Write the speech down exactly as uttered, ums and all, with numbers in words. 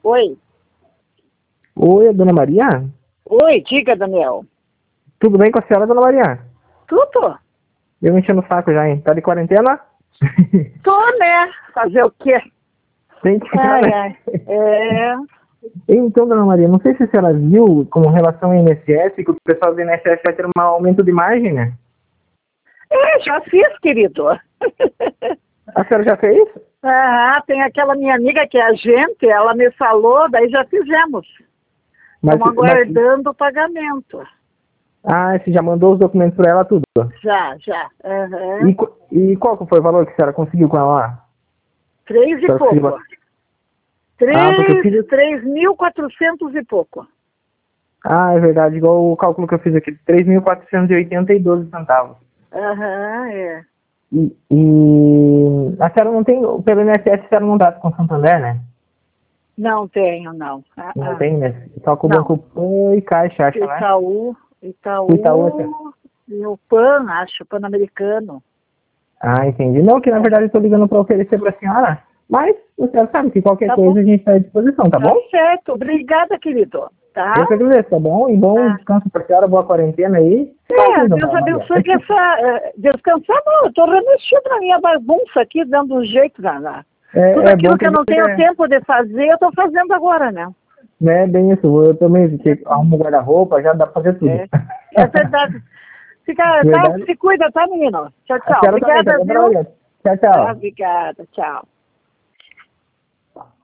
Oi. Oi, dona Maria? Oi, diga, Daniel. Tudo bem com a senhora, dona Maria? Tudo? Eu enchendo o saco já, hein? Tá de quarentena? Tô, né? Fazer o quê? Tem que ficar, Ai, né? ai. É... Então, dona Maria, não sei se a senhora viu, com relação ao I N S S, que o pessoal do I N S S vai ter um aumento de margem, né? é, já fiz, querido. A senhora já fez? Ah, tem aquela minha amiga que é agente, ela me falou, daí já fizemos. Mas, Estamos mas, aguardando o pagamento. ah, você já mandou os documentos pra ela, tudo? Já, já. Uhum. E, qu- e qual que foi o valor que a senhora conseguiu com ela lá? Três A e senhora conseguiu... pouco. Ah, porque eu Três, fiz... três mil quatrocentos e pouco. Ah, é verdade, igual o cálculo que eu fiz aqui, três mil quatrocentos e oitenta e doze centavos. Aham, é. E, e a senhora não tem, pelo I N S S, a senhora não dá com Santander, né? Não tenho, não. Ah, Não ah. tem, né? Só com o Não. Banco Pan e Caixa, acha, né? Itaú, O Itaú, assim. Itaú e o PAN, acho, Pan-Americano. Ah, entendi. Não, que na É, verdade eu tô ligando para oferecer para a senhora, mas a senhora sabe que qualquer tá bom, coisa a gente está à disposição, tá tá bom? certo. Obrigada, querido. Tá? Eu que agradeço, tá bom? E bom Tá. descanso para a senhora, boa quarentena aí. Fica É, assim, Deus dona Maria. abençoe que essa... eh, descansar, não, eu tô remexendo na minha bagunça aqui, dando um jeito, Ganá. Tudo É, é bom aquilo que que a eu não gente tenho é, tempo de fazer, eu tô fazendo agora, né? né, bem isso. Eu também que arrumo guarda-roupa, já dá para fazer tudo. É, é verdade. Fica, tá, Verdade? se cuida, tá, menino? Tchau, A tchau. senhora também, tá Obrigada, bom, dona viu? Maria? Tchau, Tá, tchau. obrigada. Tchau.